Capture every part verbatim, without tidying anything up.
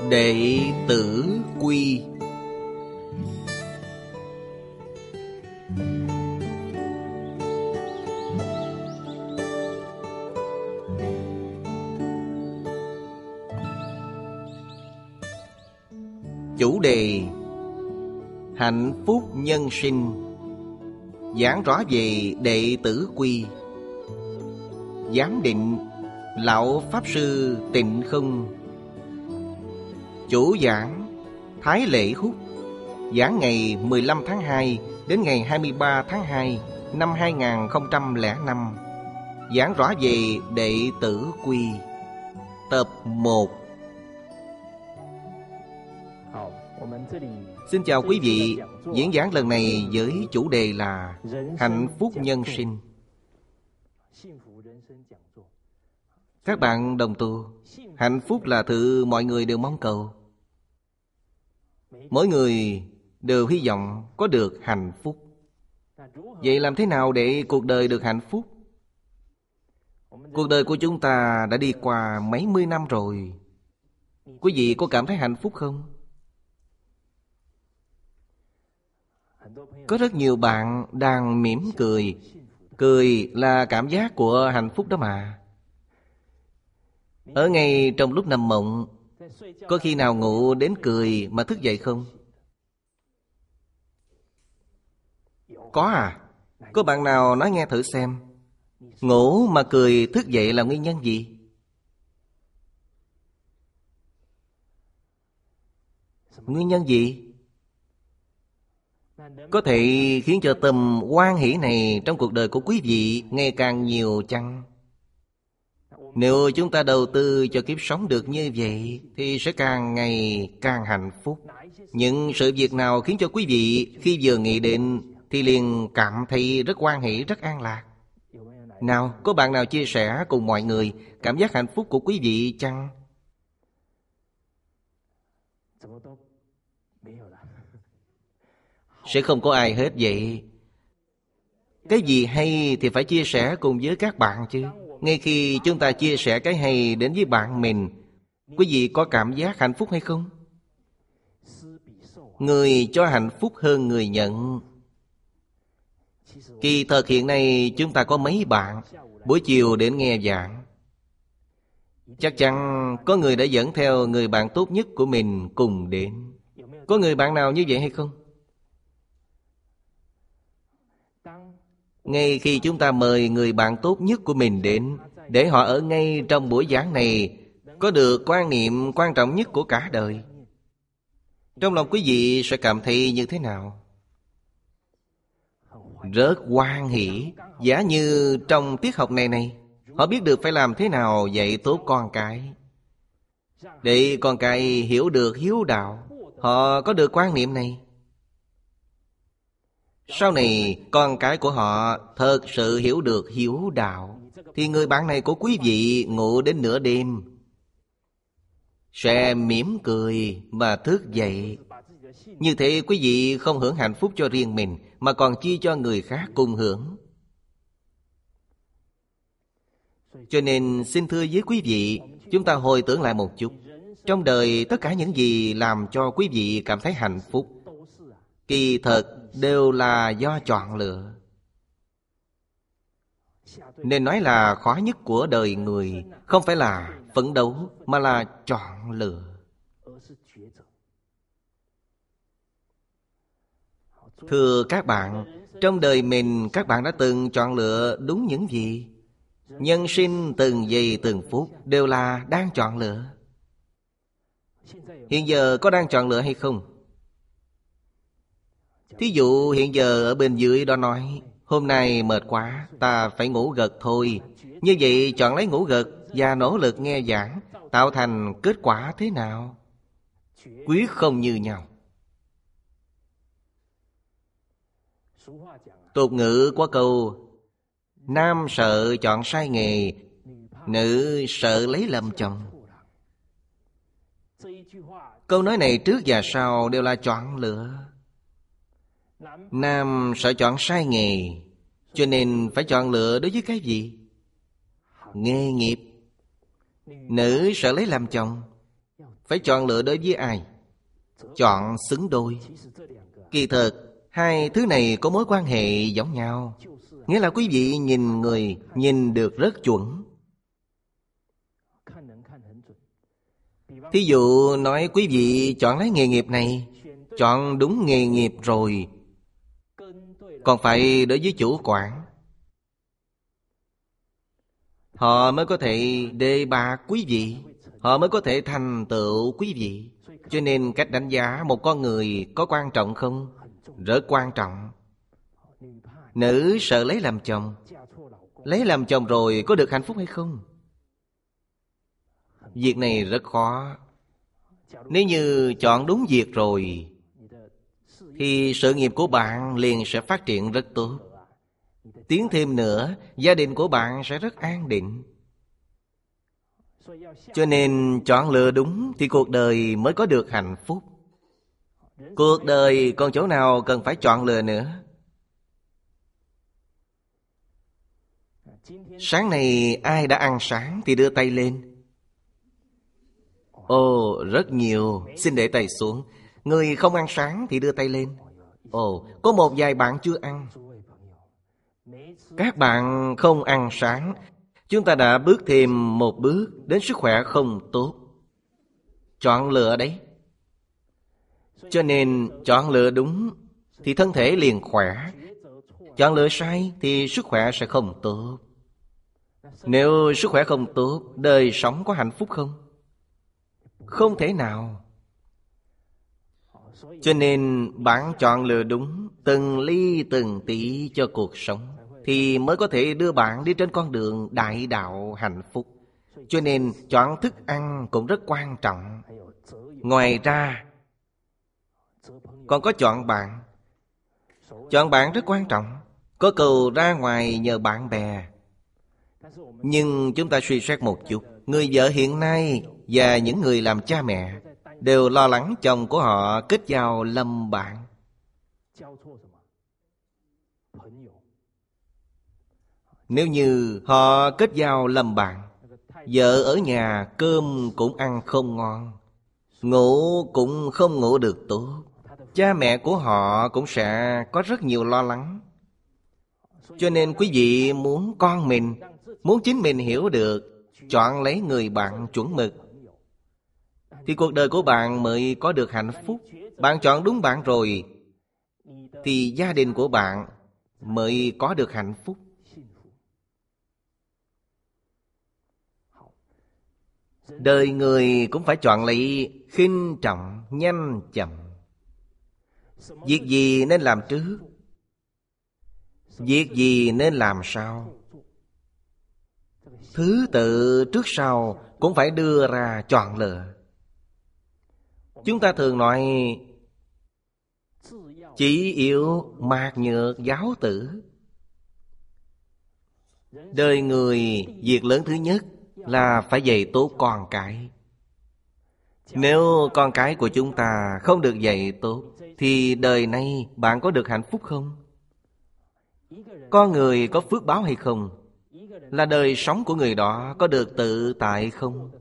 Đệ tử quy. Chủ đề: hạnh phúc nhân sinh. Giảng rõ về đệ tử quy. Giám định: Lão Pháp Sư Tịnh Không. Chủ giảng: Thái Lễ Húc. Giảng ngày mười lăm tháng hai đến ngày hai mươi ba tháng hai năm hai nghìn không trăm lẻ năm. Giảng rõ về đệ tử quy. Tập một. Xin chào quý vị. Diễn giảng lần này với chủ đề là hạnh phúc nhân sinh. Các bạn đồng tu, hạnh phúc là thứ mọi người đều mong cầu. Mỗi người đều hy vọng có được hạnh phúc. Vậy làm thế nào để cuộc đời được hạnh phúc? Cuộc đời của chúng ta đã đi qua mấy mươi năm rồi. Quý vị có cảm thấy hạnh phúc không? Có rất nhiều bạn đang mỉm cười. Cười là cảm giác của hạnh phúc đó mà. Ở ngay trong lúc nằm mộng, có khi nào ngủ đến cười mà thức dậy không? Có à? Có bạn nào nói nghe thử xem. Ngủ mà cười thức dậy là nguyên nhân gì? Nguyên nhân gì? Có thể khiến cho tâm hoan hỷ này trong cuộc đời của quý vị ngày càng nhiều chăng? Nếu chúng ta đầu tư cho kiếp sống được như vậy thì sẽ càng ngày càng hạnh phúc. Những sự việc nào khiến cho quý vị khi vừa nghĩ đến thì liền cảm thấy rất hoan hỷ, rất an lạc? Nào, có bạn nào chia sẻ cùng mọi người cảm giác hạnh phúc của quý vị chăng? Sẽ không có ai hết vậy. Cái gì hay thì phải chia sẻ cùng với các bạn chứ. Ngay khi chúng ta chia sẻ cái hay đến với bạn mình, quý vị có cảm giác hạnh phúc hay không? Người cho hạnh phúc hơn người nhận. Kỳ thật hiện nay chúng ta có mấy bạn buổi chiều đến nghe giảng. Chắc chắn có người đã dẫn theo người bạn tốt nhất của mình cùng đến. Có người bạn nào như vậy hay không? Ngay khi chúng ta mời người bạn tốt nhất của mình đến, để họ ở ngay trong buổi giảng này có được quan niệm quan trọng nhất của cả đời, trong lòng quý vị sẽ cảm thấy như thế nào? Rất hoan hỷ. Giả như trong tiết học này này họ biết được phải làm thế nào dạy tốt con cái, để con cái hiểu được hiếu đạo. Họ có được quan niệm này, sau này con cái của họ thật sự hiểu được hiếu đạo, thì người bạn này của quý vị ngủ đến nửa đêm sẽ mỉm cười mà thức dậy. Như thế quý vị không hưởng hạnh phúc cho riêng mình, mà còn chia cho người khác cùng hưởng. Cho nên xin thưa với quý vị, chúng ta hồi tưởng lại một chút. Trong đời tất cả những gì làm cho quý vị cảm thấy hạnh phúc, kỳ thật đều là do chọn lựa. Nên nói là khó nhất của đời người không phải là phấn đấu, mà là chọn lựa. Thưa các bạn, trong đời mình các bạn đã từng chọn lựa đúng những gì? Nhân sinh từng giây từng phút đều là đang chọn lựa. Hiện giờ có đang chọn lựa hay không? Thí dụ hiện giờ ở bên dưới đó nói, hôm nay mệt quá, ta phải ngủ gật thôi. Như vậy chọn lấy ngủ gật và nỗ lực nghe giảng, tạo thành kết quả thế nào? Quyết không như nhau. Tục ngữ có câu: nam sợ chọn sai nghề, nữ sợ lấy lầm chồng. Câu nói này trước và sau đều là chọn lựa. Nam sợ chọn sai nghề, cho nên phải chọn lựa đối với cái gì? Nghề nghiệp. Nữ sợ lấy làm chồng, Phải chọn lựa đối với ai? Chọn xứng đôi. Kỳ thực hai thứ này có mối quan hệ giống nhau. Nghĩa là quý vị nhìn người nhìn được rất chuẩn. Thí dụ nói quý vị chọn lấy nghề nghiệp này, chọn đúng nghề nghiệp rồi, còn phải đối với chủ quản, họ mới có thể đề bạt quý vị, họ mới có thể thành tựu quý vị. Cho nên cách đánh giá một con người có quan trọng không? Rất quan trọng. Nữ sợ lấy làm chồng, lấy làm chồng rồi có được hạnh phúc hay không? Việc này rất khó. Nếu như chọn đúng việc rồi thì sự nghiệp của bạn liền sẽ phát triển rất tốt. Tiến thêm nữa, gia đình của bạn sẽ rất an định. Cho nên chọn lựa đúng thì cuộc đời mới có được hạnh phúc. Cuộc đời còn chỗ nào cần phải chọn lựa nữa? Sáng nay ai đã ăn sáng thì đưa tay lên. Ồ, rất nhiều. Xin để tay xuống. Người không ăn sáng thì đưa tay lên. Ồ, có một vài bạn chưa ăn. Các bạn không ăn sáng, chúng ta đã bước thêm một bước đến sức khỏe không tốt. Chọn lựa đấy. Cho nên chọn lựa đúng thì thân thể liền khỏe. Chọn lựa sai thì sức khỏe sẽ không tốt. Nếu sức khỏe không tốt, đời sống có hạnh phúc không? Không thể nào. Cho nên bạn chọn lựa đúng từng ly từng tí cho cuộc sống thì mới có thể đưa bạn đi trên con đường đại đạo hạnh phúc. Cho nên chọn thức ăn cũng rất quan trọng. Ngoài ra còn có chọn bạn. Chọn bạn rất quan trọng. Có cầu ra ngoài nhờ bạn bè. Nhưng chúng ta suy xét một chút, người vợ hiện nay và những người làm cha mẹ đều lo lắng chồng của họ kết giao lầm bạn. Nếu như họ kết giao lầm bạn, vợ ở nhà cơm cũng ăn không ngon, ngủ cũng không ngủ được tốt, cha mẹ của họ cũng sẽ có rất nhiều lo lắng. Cho nên quý vị muốn con mình, muốn chính mình hiểu được, chọn lấy người bạn chuẩn mực, thì cuộc đời của bạn mới có được hạnh phúc. Bạn chọn đúng bạn rồi thì gia đình của bạn mới có được hạnh phúc. Đời người cũng phải chọn lấy khinh trọng, nhanh chậm. Việc gì nên làm trước, việc gì nên làm sau, thứ tự trước sau cũng phải đưa ra chọn lựa. Chúng ta thường nói chỉ yếu mạc nhược giáo tử. Đời người việc lớn thứ nhất là phải dạy tốt con cái. Nếu con cái của chúng ta không được dạy tốt thì đời này bạn có được hạnh phúc không? Con người có phước báo hay không? Là đời sống của người đó có được tự tại không?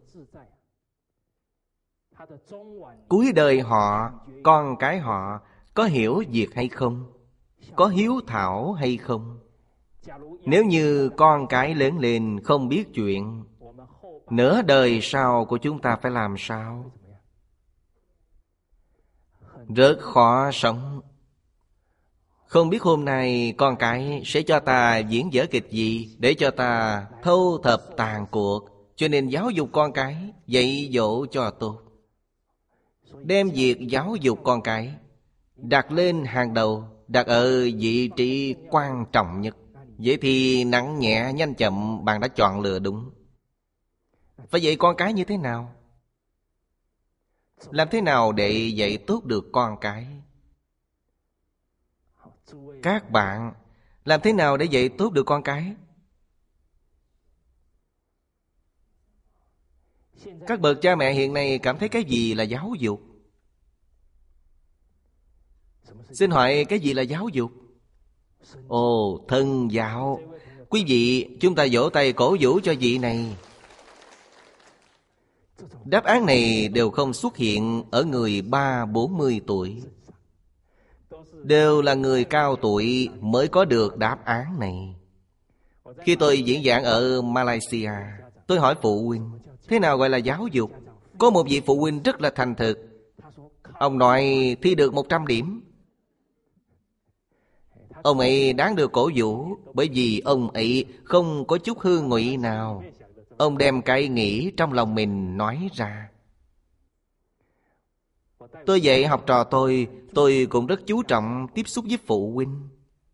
Cuối đời họ, con cái họ có hiểu việc hay không? Có hiếu thảo hay không? Nếu như con cái lớn lên không biết chuyện, nửa đời sau của chúng ta phải làm sao? Rất khó sống. Không biết hôm nay con cái sẽ cho ta diễn vở kịch gì để cho ta thâu thập tàn cuộc. Cho nên giáo dục con cái, dạy dỗ cho tốt. Đem việc giáo dục con cái đặt lên hàng đầu, đặt ở vị trí quan trọng nhất. Vậy thì nặng nhẹ nhanh chậm bạn đã chọn lựa đúng. Phải dạy con cái như thế nào? Làm thế nào để dạy tốt được con cái? Các bạn làm thế nào để dạy tốt được con cái? Các bậc cha mẹ hiện nay cảm thấy cái gì là giáo dục? Xin hỏi cái gì là giáo dục? Ồ, thân giáo. Quý vị, chúng ta vỗ tay cổ vũ cho vị này. Đáp án này đều không xuất hiện ở người ba bốn mươi tuổi. Đều là người cao tuổi mới có được đáp án này. Khi tôi diễn giảng ở Malaysia, tôi hỏi phụ huynh, thế nào gọi là giáo dục? Có một vị phụ huynh rất là thành thực. Ông nói thi được một trăm điểm. Ông ấy đáng được cổ vũ, bởi vì ông ấy không có chút hư ngụy nào. Ông đem cái nghĩ trong lòng mình nói ra. Tôi dạy học trò tôi, tôi cũng rất chú trọng tiếp xúc với phụ huynh.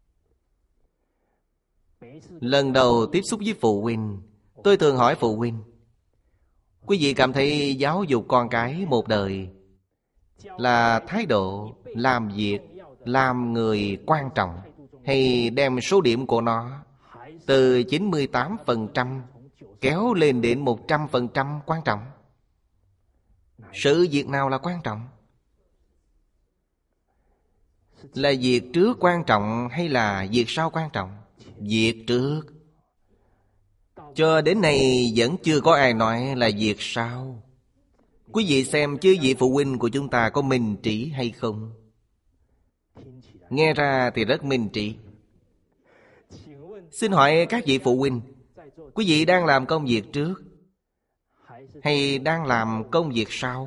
Lần đầu tiếp xúc với phụ huynh, tôi thường hỏi phụ huynh, quý vị cảm thấy giáo dục con cái một đời là thái độ, làm việc, làm người quan trọng, hay đem số điểm của nó từ chín mươi tám phần trăm kéo lên đến một trăm phần trăm quan trọng? Sự việc nào là quan trọng? Là việc trước quan trọng hay là việc sau quan trọng? Việc trước. Cho đến nay vẫn chưa có ai nói là việc sau. Quý vị xem chứ vị phụ huynh của chúng ta có minh trí hay không? Nghe ra thì rất minh trí. Xin hỏi các vị phụ huynh, quý vị đang làm công việc trước hay đang làm công việc sau?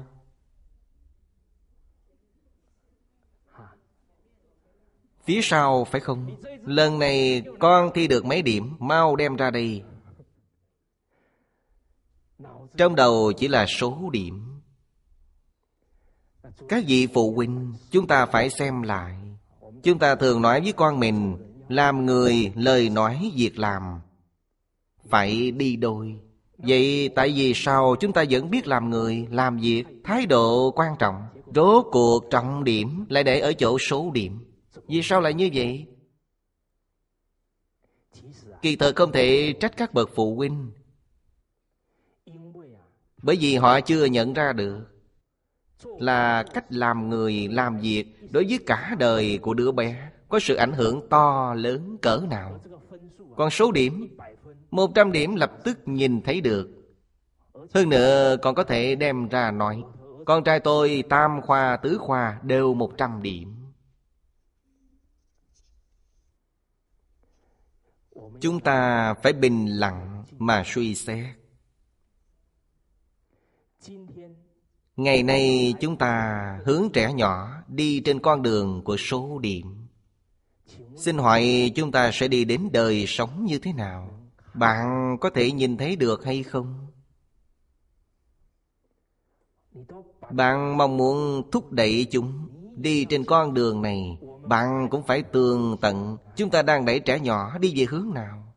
Phía sau phải không? Lần này con thi được mấy điểm, mau đem ra đây. Trong đầu chỉ là số điểm. Các vị phụ huynh, chúng ta phải xem lại. Chúng ta thường nói với con mình, làm người, lời nói, việc làm phải đi đôi. Vậy tại vì sao chúng ta vẫn biết làm người, làm việc, thái độ quan trọng, rốt cuộc trọng điểm lại để ở chỗ số điểm? Vì sao lại như vậy? Kỳ thực không thể trách các bậc phụ huynh, bởi vì họ chưa nhận ra được là cách làm người, làm việc đối với cả đời của đứa bé có sự ảnh hưởng to lớn cỡ nào. Còn số điểm, một trăm điểm lập tức nhìn thấy được. Hơn nữa còn có thể đem ra nói, con trai tôi tam khoa tứ khoa đều một trăm điểm. Chúng ta phải bình lặng mà suy xét. Ngày nay chúng ta hướng trẻ nhỏ đi trên con đường của số điểm. Xin hỏi chúng ta sẽ đi đến đời sống như thế nào? Bạn có thể nhìn thấy được hay không? Bạn mong muốn thúc đẩy chúng đi trên con đường này, bạn cũng phải tường tận chúng ta đang đẩy trẻ nhỏ đi về hướng nào.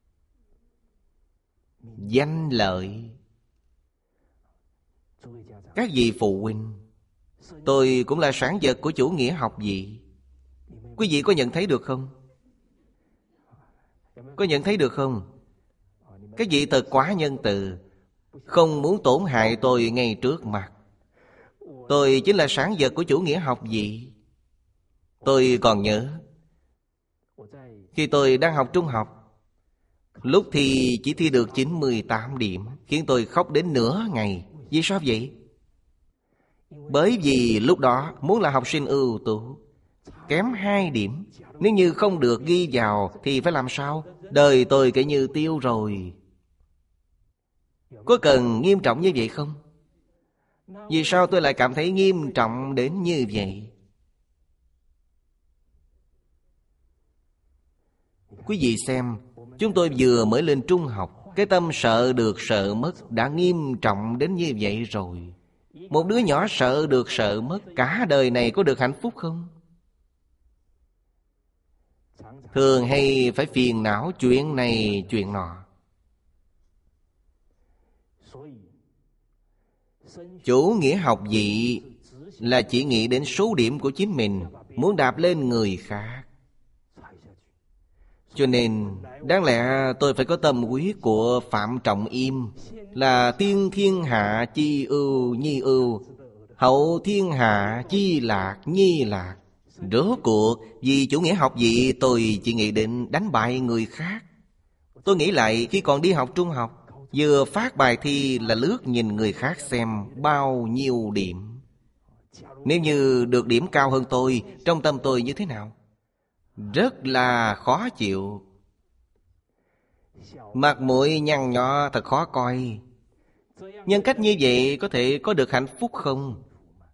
Danh lợi. Các vị phụ huynh, tôi cũng là sản vật của chủ nghĩa học vị. Quý vị có nhận thấy được không? Có nhận thấy được không? Các vị thật quá nhân từ, không muốn tổn hại tôi ngay trước mặt. Tôi chính là sản vật của chủ nghĩa học vị. Tôi còn nhớ, khi tôi đang học trung học, lúc thì chỉ thi được chín mươi tám điểm, khiến tôi khóc đến nửa ngày. Vì sao vậy? Bởi vì lúc đó muốn là học sinh ưu tú, kém hai điểm, nếu như không được ghi vào thì phải làm sao? Đời tôi kể như tiêu rồi. Có cần nghiêm trọng như vậy không? Vì sao tôi lại cảm thấy nghiêm trọng đến như vậy? Quý vị xem, chúng tôi vừa mới lên trung học, cái tâm sợ được sợ mất đã nghiêm trọng đến như vậy rồi. Một đứa nhỏ sợ được sợ mất, cả đời này có được hạnh phúc không? Thường hay phải phiền não chuyện này chuyện nọ. Chủ nghĩa học vị là chỉ nghĩ đến số điểm của chính mình, muốn đạp lên người khác. Cho nên đáng lẽ tôi phải có tâm huyết của Phạm Trọng Im, là tiên thiên hạ chi ưu nhi ưu, hậu thiên hạ chi lạc nhi lạc. Rốt cuộc vì chủ nghĩa học vị tôi chỉ nghĩ đến đánh bại người khác. Tôi nghĩ lại khi còn đi học trung học, Vừa phát bài thi là lướt nhìn người khác xem bao nhiêu điểm. Nếu như được điểm cao hơn tôi, trong tâm tôi như thế nào? Rất là khó chịu. Mặt mũi nhăn nhó thật khó coi. Nhân cách như vậy có thể có được hạnh phúc không?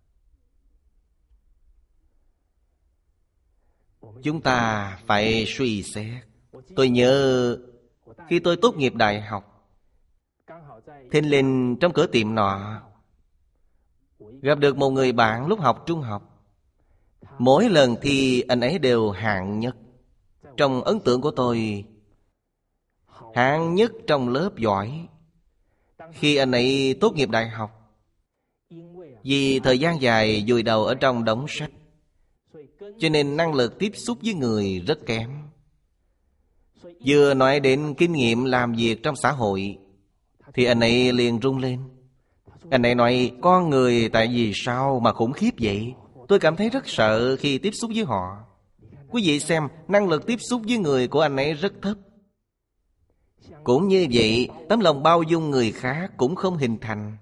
Chúng ta phải suy xét. Tôi nhớ khi tôi tốt nghiệp đại học, thình lình trong cửa tiệm nọ gặp được một người bạn lúc học trung học. Mỗi lần thi anh ấy đều hạng nhất. Trong ấn tượng của tôi, hạng nhất trong lớp giỏi. Khi anh ấy tốt nghiệp đại học, vì thời gian dài vùi đầu ở trong đống sách, cho nên năng lực tiếp xúc với người rất kém. Vừa nói đến kinh nghiệm làm việc trong xã hội thì anh ấy liền run lên. Anh ấy nói, con người tại vì sao mà khủng khiếp vậy? Tôi cảm thấy rất sợ khi tiếp xúc với họ. Quý vị xem, năng lực tiếp xúc với người của anh ấy rất thấp. Cũng như vậy, tấm lòng bao dung người khác cũng không hình thành.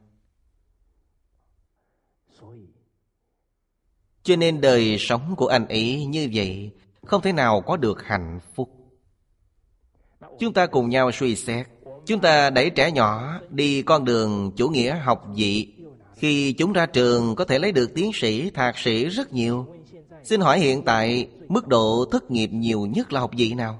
Cho nên đời sống của anh ấy như vậy, không thể nào có được hạnh phúc. Chúng ta cùng nhau suy xét. Chúng ta đẩy trẻ nhỏ đi con đường chủ nghĩa học vị. Khi chúng ra trường có thể lấy được tiến sĩ, thạc sĩ rất nhiều. Xin hỏi hiện tại mức độ thất nghiệp nhiều nhất là học vị nào?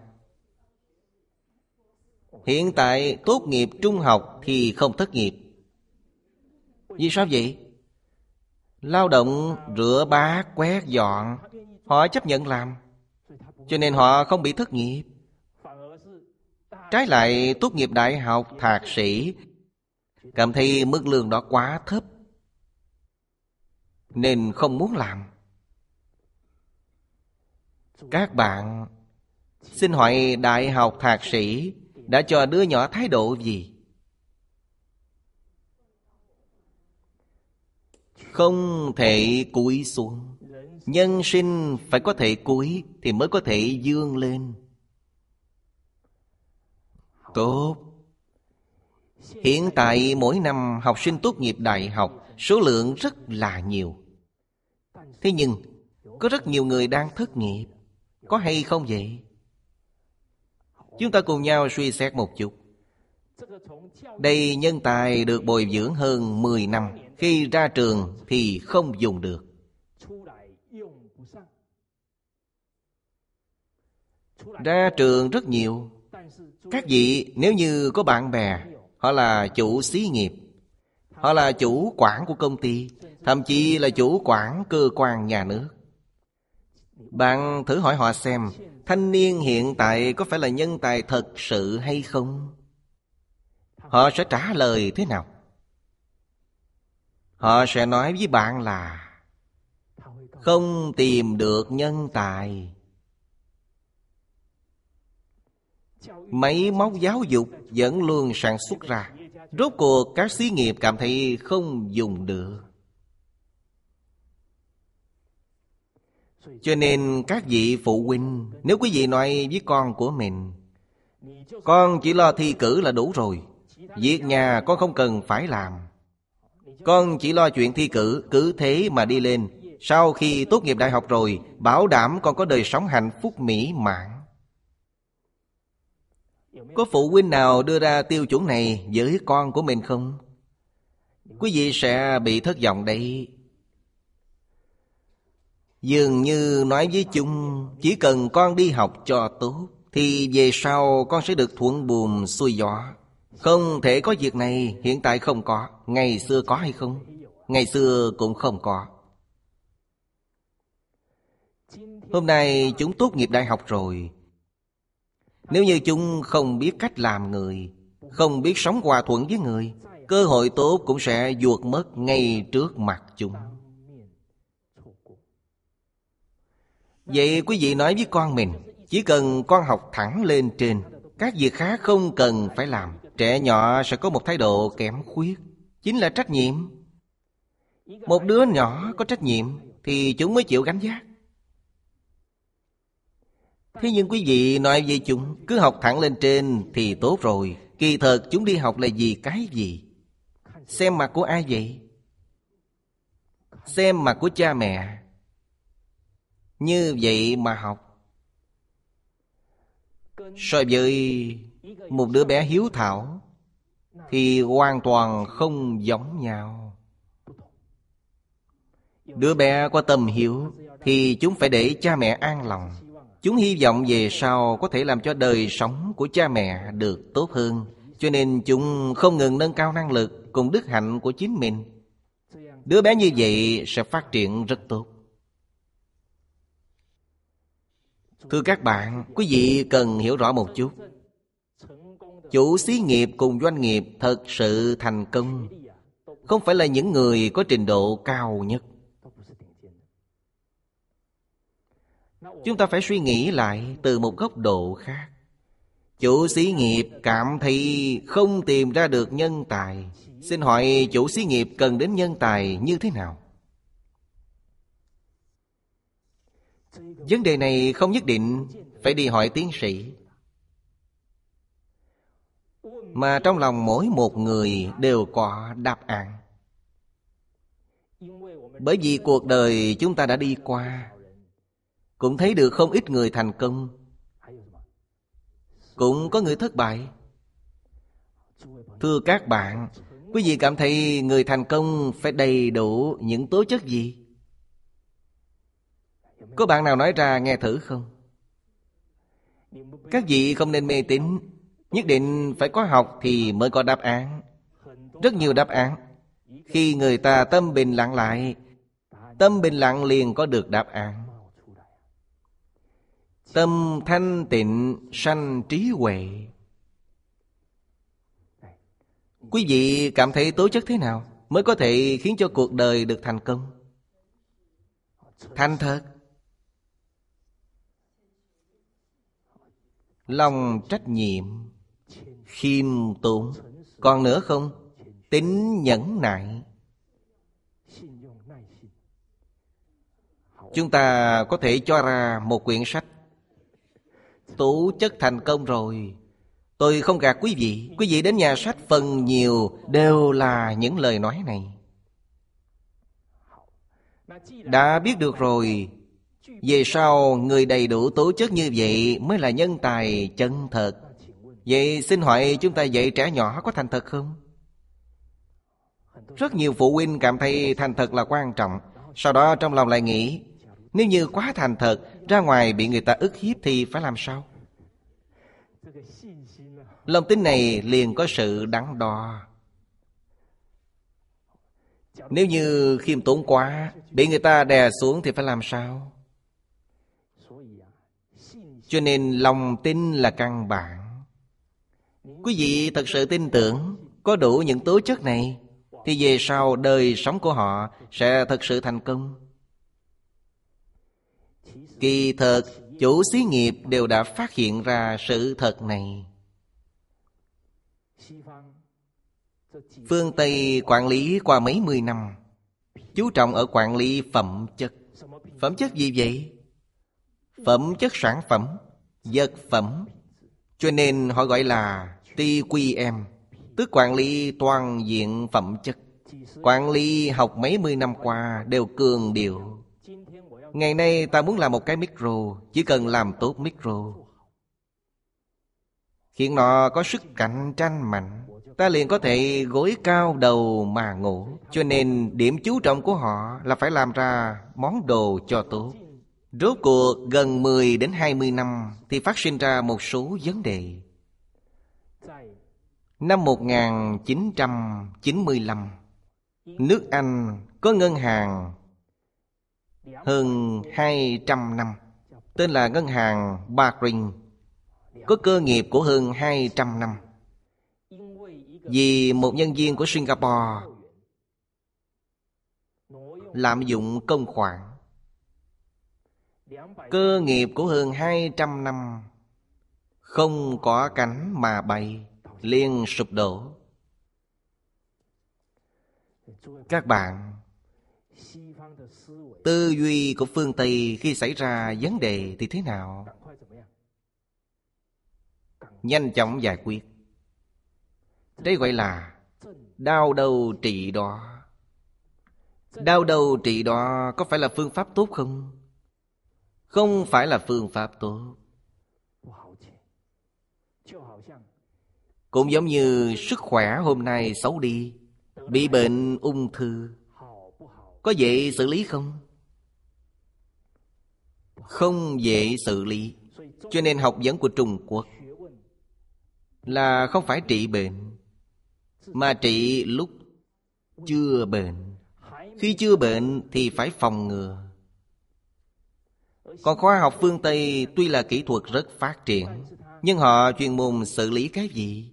Hiện tại tốt nghiệp trung học thì không thất nghiệp. Vì sao vậy? Lao động rửa bát, quét dọn, họ chấp nhận làm, cho nên họ không bị thất nghiệp. Trái lại tốt nghiệp đại học, thạc sĩ, cảm thấy mức lương đó quá thấp, nên không muốn làm. Các bạn, xin hỏi đại học, thạc sĩ đã cho đứa nhỏ thái độ gì? Không thể cúi xuống. Nhân sinh phải có thể cúi thì mới có thể vươn lên. Tốt. Hiện tại mỗi năm học sinh tốt nghiệp đại học số lượng rất là nhiều. Thế nhưng có rất nhiều người đang thất nghiệp. Có hay không vậy? Chúng ta cùng nhau suy xét một chút. Đây nhân tài được bồi dưỡng hơn mười năm, khi ra trường thì không dùng được. Ra trường rất nhiều. Các vị nếu như có bạn bè, họ là chủ xí nghiệp, họ là chủ quản của công ty, thậm chí là chủ quản cơ quan nhà nước, bạn thử hỏi họ xem, thanh niên hiện tại có phải là nhân tài thật sự hay không? Họ sẽ trả lời thế nào? Họ sẽ nói với bạn là không tìm được nhân tài. Máy móc giáo dục vẫn luôn sản xuất ra, rốt cuộc các xí nghiệp cảm thấy không dùng được. Cho nên các vị phụ huynh, nếu quý vị nói với con của mình, con chỉ lo thi cử là đủ rồi, việc nhà con không cần phải làm, con chỉ lo chuyện thi cử, cứ thế mà đi lên, sau khi tốt nghiệp đại học rồi, bảo đảm con có đời sống hạnh phúc mỹ mãn. Có phụ huynh nào đưa ra tiêu chuẩn này với con của mình không? Quý vị sẽ bị thất vọng đấy. Dường như nói với chúng, chỉ cần con đi học cho tốt thì về sau con sẽ được thuận buồm xuôi gió. Không thể có việc này, hiện tại không có. Ngày xưa có hay không? Ngày xưa cũng không có. Hôm nay chúng tốt nghiệp đại học rồi, nếu như chúng không biết cách làm người, không biết sống hòa thuận với người, cơ hội tốt cũng sẽ vụt mất ngay trước mặt chúng. Vậy quý vị nói với con mình, chỉ cần con học thẳng lên trên, các việc khác không cần phải làm. Trẻ nhỏ sẽ có một thái độ kém khuyết, chính là trách nhiệm. Một đứa nhỏ có trách nhiệm thì chúng mới chịu gánh vác. Thế nhưng quý vị nói với chúng, cứ học thẳng lên trên thì tốt rồi, Kỳ thật chúng đi học là vì cái gì? Xem mặt của ai vậy? Xem mặt của cha mẹ. Như vậy mà học. So với một đứa bé hiếu thảo thì hoàn toàn không giống nhau. Đứa bé có tâm hiếu thì chúng phải để cha mẹ an lòng. Chúng hy vọng về sau có thể làm cho đời sống của cha mẹ được tốt hơn. Cho nên chúng không ngừng nâng cao năng lực cùng đức hạnh của chính mình. Đứa bé như vậy sẽ phát triển rất tốt. Thưa các bạn, quý vị cần hiểu rõ một chút. Chủ xí nghiệp cùng doanh nghiệp thật sự thành công không phải là những người có trình độ cao nhất. Chúng ta phải suy nghĩ lại từ một góc độ khác. Chủ xí nghiệp cảm thấy không tìm ra được nhân tài. Xin hỏi chủ xí nghiệp cần đến nhân tài như thế nào? Vấn đề này không nhất định phải đi hỏi tiến sĩ, mà trong lòng mỗi một người đều có đáp án. Bởi vì cuộc đời chúng ta đã đi qua, cũng thấy được không ít người thành công, cũng có người thất bại. Thưa các bạn, quý vị cảm thấy người thành công phải đầy đủ những tố chất gì? Có bạn nào nói ra nghe thử không? Các vị không nên mê tín. Nhất định phải có học thì mới có đáp án. Rất nhiều đáp án. Khi người ta tâm bình lặng lại, tâm bình lặng liền có được đáp án. Tâm thanh tịnh sanh trí huệ. Quý vị cảm thấy tố chất thế nào mới có thể khiến cho cuộc đời được thành công? Thành thật, lòng trách nhiệm, khiêm tốn. Còn nữa không? Tính nhẫn nại. Chúng ta có thể cho ra một quyển sách tố chất thành công rồi. Tôi không gạt quý vị. Quý vị đến nhà sách phần nhiều đều là những lời nói này. Đã biết được rồi, về sau người đầy đủ tố chất như vậy mới là nhân tài chân thật. Vậy xin hỏi chúng ta dạy trẻ nhỏ có thành thật không? Rất nhiều phụ huynh cảm thấy thành thật là quan trọng. Sau đó trong lòng lại nghĩ, nếu như quá thành thật, ra ngoài bị người ta ức hiếp thì phải làm sao? Lòng tin này liền có sự đắn đo. Nếu như khiêm tốn quá, bị người ta đè xuống thì phải làm sao? Cho nên lòng tin là căn bản. Quý vị thật sự tin tưởng có đủ những tố chất này thì về sau đời sống của họ sẽ thật sự thành công. Kỳ thật, chủ xí nghiệp đều đã phát hiện ra sự thật này. Phương Tây quản lý qua mấy mươi năm, chú trọng ở quản lý phẩm chất. Phẩm chất gì vậy? Phẩm chất sản phẩm, vật phẩm. Cho nên họ gọi là T Q M, tức quản lý toàn diện phẩm chất. Quản lý học mấy mươi năm qua đều cường điệu. Ngày nay ta muốn làm một cái micro, chỉ cần làm tốt micro, khiến nó có sức cạnh tranh mạnh, ta liền có thể gối cao đầu mà ngủ. Cho nên điểm chú trọng của họ là phải làm ra món đồ cho tốt. Rốt cuộc gần mười đến hai mươi năm thì phát sinh ra một số vấn đề. Năm một nghìn chín trăm chín mươi lăm, nước Anh có ngân hàng hơn hai trăm năm, tên là ngân hàng Barclays, có cơ nghiệp của hơn hai trăm năm. Vì một nhân viên của Singapore lạm dụng công khoản, cơ nghiệp của hơn hai trăm năm không có cánh mà bay, liền sụp đổ. Các bạn, tư duy của phương Tây khi xảy ra vấn đề thì thế nào? Nhanh chóng giải quyết. Đây gọi là đau đâu trị đó. Đau đâu trị đó có phải là phương pháp tốt không? Không phải là phương pháp tốt. Cũng giống như sức khỏe hôm nay xấu đi, bị bệnh ung thư, có dễ xử lý không? Không dễ xử lý. Cho nên học vấn của Trung Quốc là không phải trị bệnh, mà trị lúc chưa bệnh. Khi chưa bệnh thì phải phòng ngừa. Còn khoa học phương Tây tuy là kỹ thuật rất phát triển, nhưng họ chuyên môn xử lý cái gì?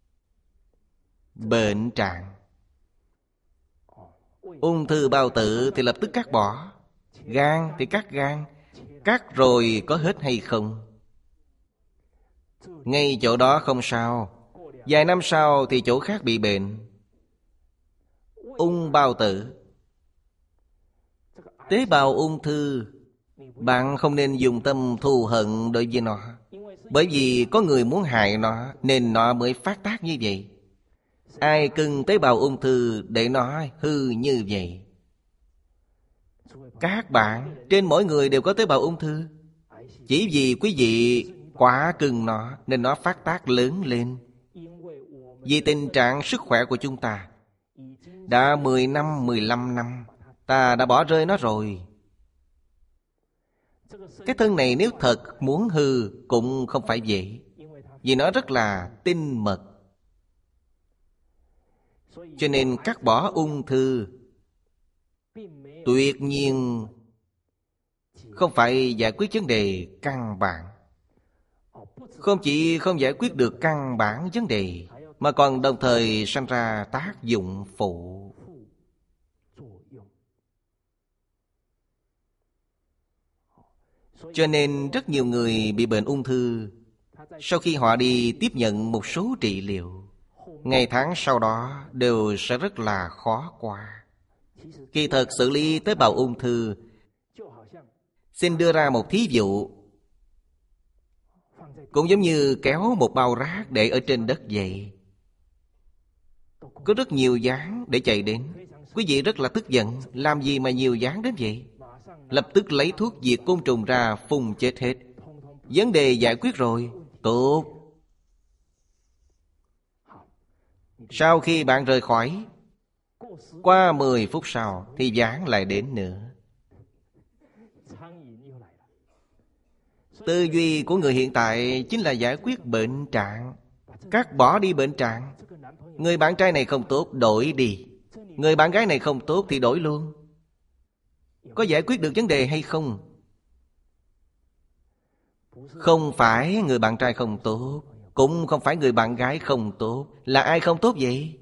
Bệnh trạng. Ung thư bao tử thì lập tức cắt bỏ, gan thì cắt gan. Cắt rồi có hết hay không? Ngay chỗ đó không sao, vài năm sau thì chỗ khác bị bệnh. Ung bao tử, tế bào ung thư, bạn không nên dùng tâm thù hận đối với nó. Bởi vì có người muốn hại nó, nên nó mới phát tác như vậy. Ai cưng tế bào ung thư để nó hư như vậy? Các bạn, trên mỗi người đều có tế bào ung thư. Chỉ vì quý vị quá cưng nó nên nó phát tác lớn lên. Vì tình trạng sức khỏe của chúng ta đã mười năm, mười lăm năm, ta đã bỏ rơi nó rồi. Cái thân này nếu thật muốn hư cũng không phải dễ, vì nó rất là tinh mật. Cho nên cắt bỏ ung thư tuyệt nhiên không phải giải quyết vấn đề căn bản. Không chỉ không giải quyết được căn bản vấn đề, mà còn đồng thời sanh ra tác dụng phụ. Cho nên rất nhiều người bị bệnh ung thư, sau khi họ đi tiếp nhận một số trị liệu, ngày tháng sau đó đều sẽ rất là khó qua. Kỳ thật xử lý tế bào ung thư, xin đưa ra một thí dụ, cũng giống như kéo một bao rác để ở trên đất vậy. Có rất nhiều gián để chạy đến. Quý vị rất là tức giận, làm gì mà nhiều gián đến vậy? Lập tức lấy thuốc diệt côn trùng ra phun chết hết. Vấn đề giải quyết rồi. Tốt. Sau khi bạn rời khỏi, qua mười phút sau thì gián lại đến nữa. Tư duy của người hiện tại chính là giải quyết bệnh trạng, cắt bỏ đi bệnh trạng. Người bạn trai này không tốt, đổi đi. Người bạn gái này không tốt thì đổi luôn. Có giải quyết được vấn đề hay không? Không phải người bạn trai không tốt, cũng không phải người bạn gái không tốt. Là ai không tốt vậy?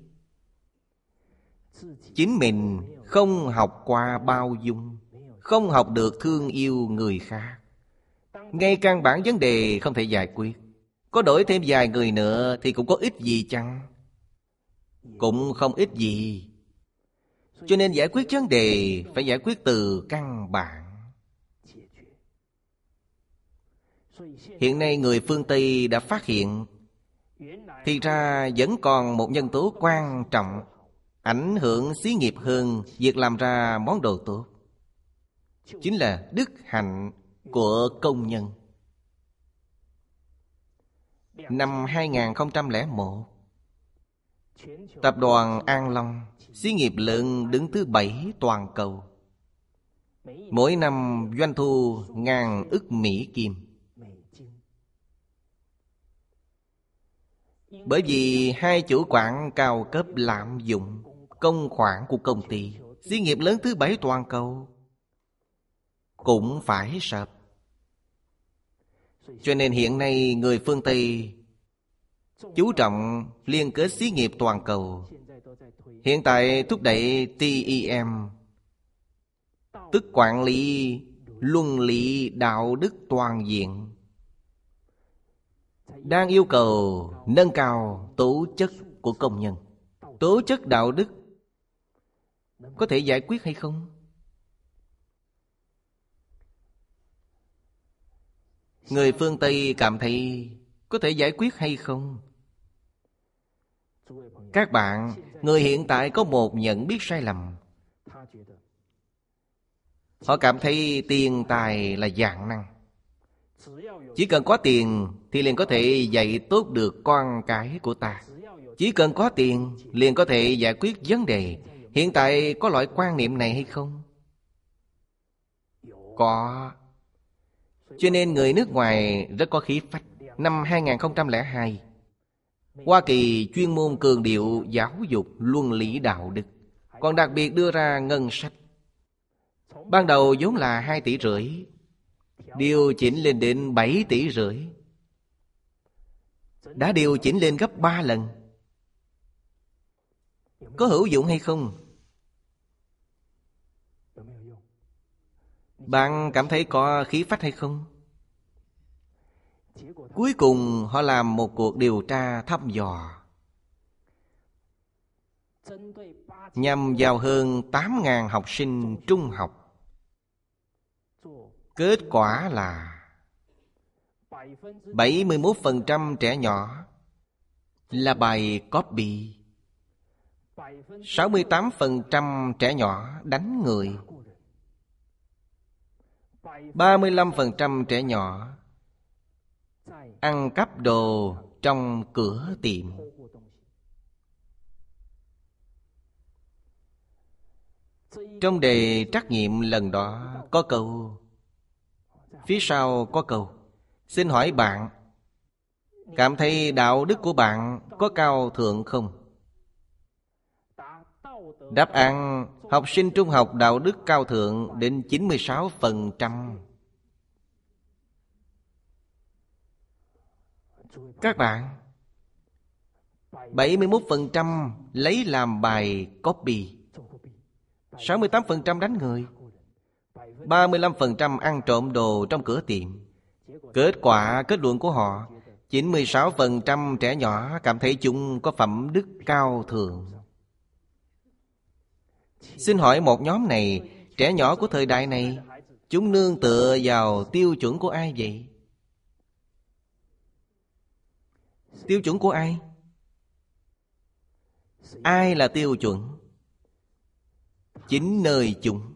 Chính mình không học qua bao dung, không học được thương yêu người khác. Ngay căn bản vấn đề không thể giải quyết. Có đổi thêm vài người nữa thì cũng có ích gì chăng? Cũng không ích gì. Cho nên giải quyết vấn đề phải giải quyết từ căn bản. Hiện nay người phương Tây đã phát hiện, thì ra vẫn còn một nhân tố quan trọng ảnh hưởng xí nghiệp hơn việc làm ra món đồ tốt, chính là đức hạnh của công nhân. Năm hai không không một, tập đoàn An Long, xí nghiệp lớn đứng thứ bảy toàn cầu, mỗi năm doanh thu ngàn ức Mỹ Kim. Bởi vì hai chủ quản cao cấp lạm dụng công khoản của công ty, xí nghiệp lớn thứ bảy toàn cầu cũng phải sập. Cho nên hiện nay người phương Tây chú trọng liên kết xí nghiệp toàn cầu. Hiện tại thúc đẩy T E M, tức quản lý luân lý đạo đức toàn diện, đang yêu cầu nâng cao tố chất của công nhân. Tố chất đạo đức có thể giải quyết hay không? Người phương Tây cảm thấy có thể giải quyết hay không? Các bạn, người hiện tại có một nhận biết sai lầm. Họ cảm thấy tiền tài là vạn năng. Chỉ cần có tiền thì liền có thể dạy tốt được con cái của ta. Chỉ cần có tiền liền có thể giải quyết vấn đề. Hiện tại có loại quan niệm này hay không? Có. Cho nên người nước ngoài rất có khí phách. Năm hai không không hai, Hoa Kỳ chuyên môn cường điệu giáo dục luân lý đạo đức, còn đặc biệt đưa ra ngân sách. Ban đầu vốn là hai tỷ rưỡi, điều chỉnh lên đến bảy tỷ rưỡi. Đã điều chỉnh lên gấp ba lần. Có hữu dụng hay không? Bạn cảm thấy có khí phách hay không? Cuối cùng họ làm một cuộc điều tra thăm dò nhằm vào hơn tám nghìn học sinh trung học. Kết quả là bảy mươi mốt phần trăm trẻ nhỏ là bài copy, sáu mươi tám phần trăm trẻ nhỏ đánh người, ba mươi lăm phần trăm trẻ nhỏ ăn cắp đồ trong cửa tiệm. Trong đề trắc nghiệm lần đó có câu, phía sau có câu: xin hỏi bạn, cảm thấy đạo đức của bạn có cao thượng không? Đáp án: học sinh trung học đạo đức cao thượng đến chín mươi sáu phần trăm. Các bạn, bảy mươi mốt phần trăm lấy làm bài copy, sáu mươi tám phần trăm đánh người, ba mươi lăm phần trăm ăn trộm đồ trong cửa tiệm. Kết quả kết luận của họ, chín mươi sáu phần trăm trẻ nhỏ cảm thấy chúng có phẩm đức cao thượng. Xin hỏi một nhóm này, trẻ nhỏ của thời đại này, chúng nương tựa vào tiêu chuẩn của ai vậy? Tiêu chuẩn của ai? Ai là tiêu chuẩn? Chính nơi chúng.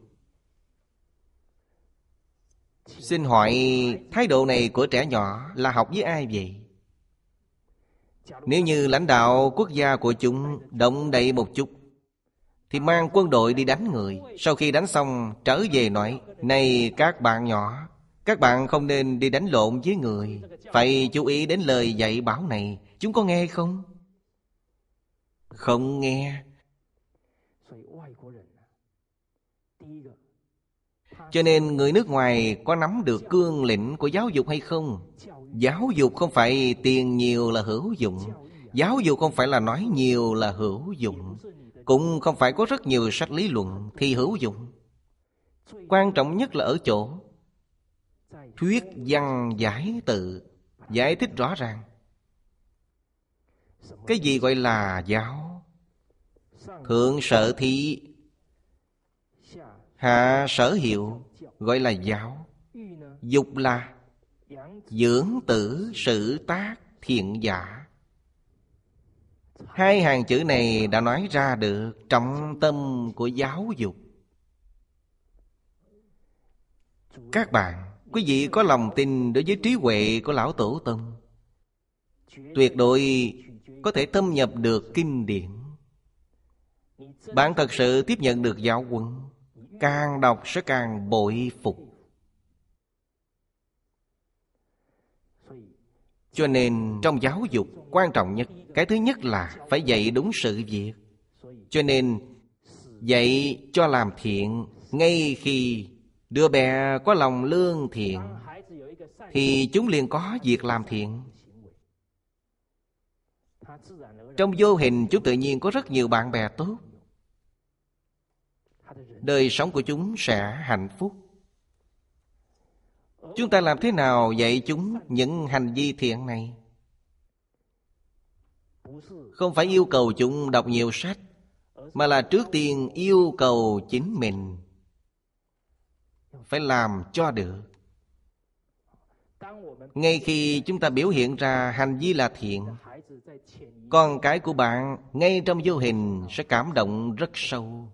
Xin hỏi thái độ này của trẻ nhỏ là học với ai vậy? Nếu như lãnh đạo quốc gia của chúng động đậy một chút thì mang quân đội đi đánh người. Sau khi đánh xong trở về nói: này các bạn nhỏ, các bạn không nên đi đánh lộn với người, phải chú ý đến lời dạy bảo này. Chúng có nghe không? Không nghe. Cho nên người nước ngoài có nắm được cương lĩnh của giáo dục hay không? Giáo dục không phải tiền nhiều là hữu dụng, giáo dục không phải là nói nhiều là hữu dụng, cũng không phải có rất nhiều sách lý luận thì hữu dụng. Quan trọng nhất là ở chỗ thuyết văn giải tự, giải thích rõ ràng. Cái gì gọi là giáo? Thượng sở thị, hạ sở hiệu, gọi là giáo. Dục là dưỡng tử sử tác thiện giả. Hai hàng chữ này đã nói ra được trọng tâm của giáo dục. Các bạn, quý vị có lòng tin đối với trí huệ của Lão Tổ Tông, tuyệt đối có thể thâm nhập được kinh điển. Bạn thật sự tiếp nhận được giáo huấn, càng đọc sẽ càng bội phục. Cho nên trong giáo dục quan trọng nhất, cái thứ nhất là phải dạy đúng sự việc. Cho nên dạy cho làm thiện. Ngay khi đứa bé có lòng lương thiện thì chúng liền có việc làm thiện. Trong vô hình chúng tự nhiên có rất nhiều bạn bè tốt, đời sống của chúng sẽ hạnh phúc. Chúng ta làm thế nào dạy chúng những hành vi thiện này? Không phải yêu cầu chúng đọc nhiều sách, mà là trước tiên yêu cầu chính mình phải làm cho được. Ngay khi chúng ta biểu hiện ra hành vi là thiện, con cái của bạn ngay trong vô hình sẽ cảm động rất sâu.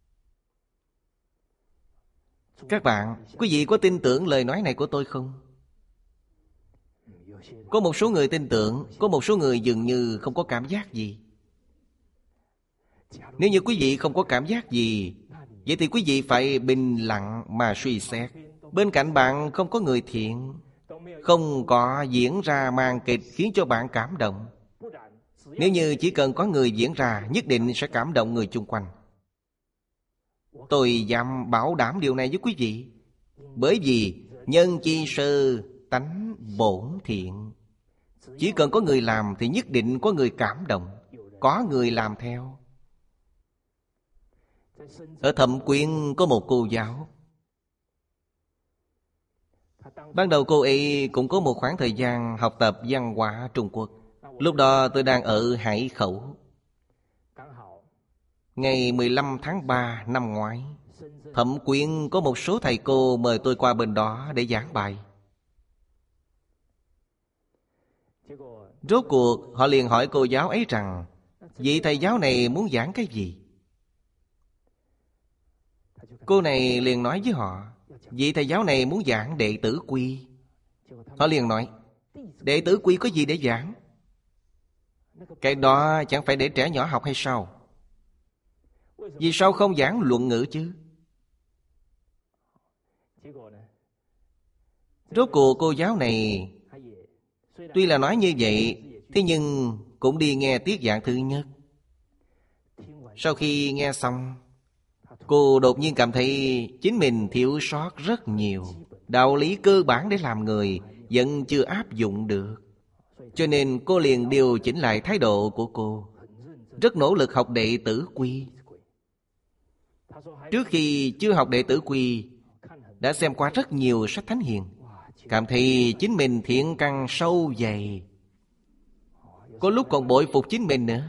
Các bạn, quý vị có tin tưởng lời nói này của tôi không? Có một số người tin tưởng, có một số người dường như không có cảm giác gì. Nếu như quý vị không có cảm giác gì, vậy thì quý vị phải bình lặng mà suy xét. Bên cạnh bạn không có người thiện, không có diễn ra màn kịch khiến cho bạn cảm động. Nếu như chỉ cần có người diễn ra, nhất định sẽ cảm động người chung quanh. Tôi dám bảo đảm điều này với quý vị. Bởi vì nhân chi sơ tánh bổn thiện. Chỉ cần có người làm thì nhất định có người cảm động, có người làm theo. Ở Thẩm Quyến có một cô giáo. Ban đầu cô ấy cũng có một khoảng thời gian học tập văn hóa Trung Quốc. Lúc đó tôi đang ở Hải Khẩu. Ngày mười lăm tháng ba năm ngoái, Thẩm Quyến có một số thầy cô mời tôi qua bên đó để giảng bài. Rốt cuộc họ liền hỏi cô giáo ấy rằng, vị thầy giáo này muốn giảng cái gì? Cô này liền nói với họ, vị thầy giáo này muốn giảng đệ tử quy. Họ liền nói, đệ tử quy có gì để giảng? Cái đó chẳng phải để trẻ nhỏ học hay sao? Vì sao không giảng luận ngữ chứ? Rốt cuộc cô giáo này tuy là nói như vậy, thế nhưng cũng đi nghe tiết giảng thứ nhất. Sau khi nghe xong, cô đột nhiên cảm thấy chính mình thiếu sót rất nhiều. Đạo lý cơ bản để làm người vẫn chưa áp dụng được. Cho nên cô liền điều chỉnh lại thái độ của cô, rất nỗ lực học đệ tử quy. Trước khi chưa học đệ tử quy, đã xem qua rất nhiều sách thánh hiền, cảm thấy chính mình thiện căn sâu dày. Có lúc còn bội phục chính mình nữa.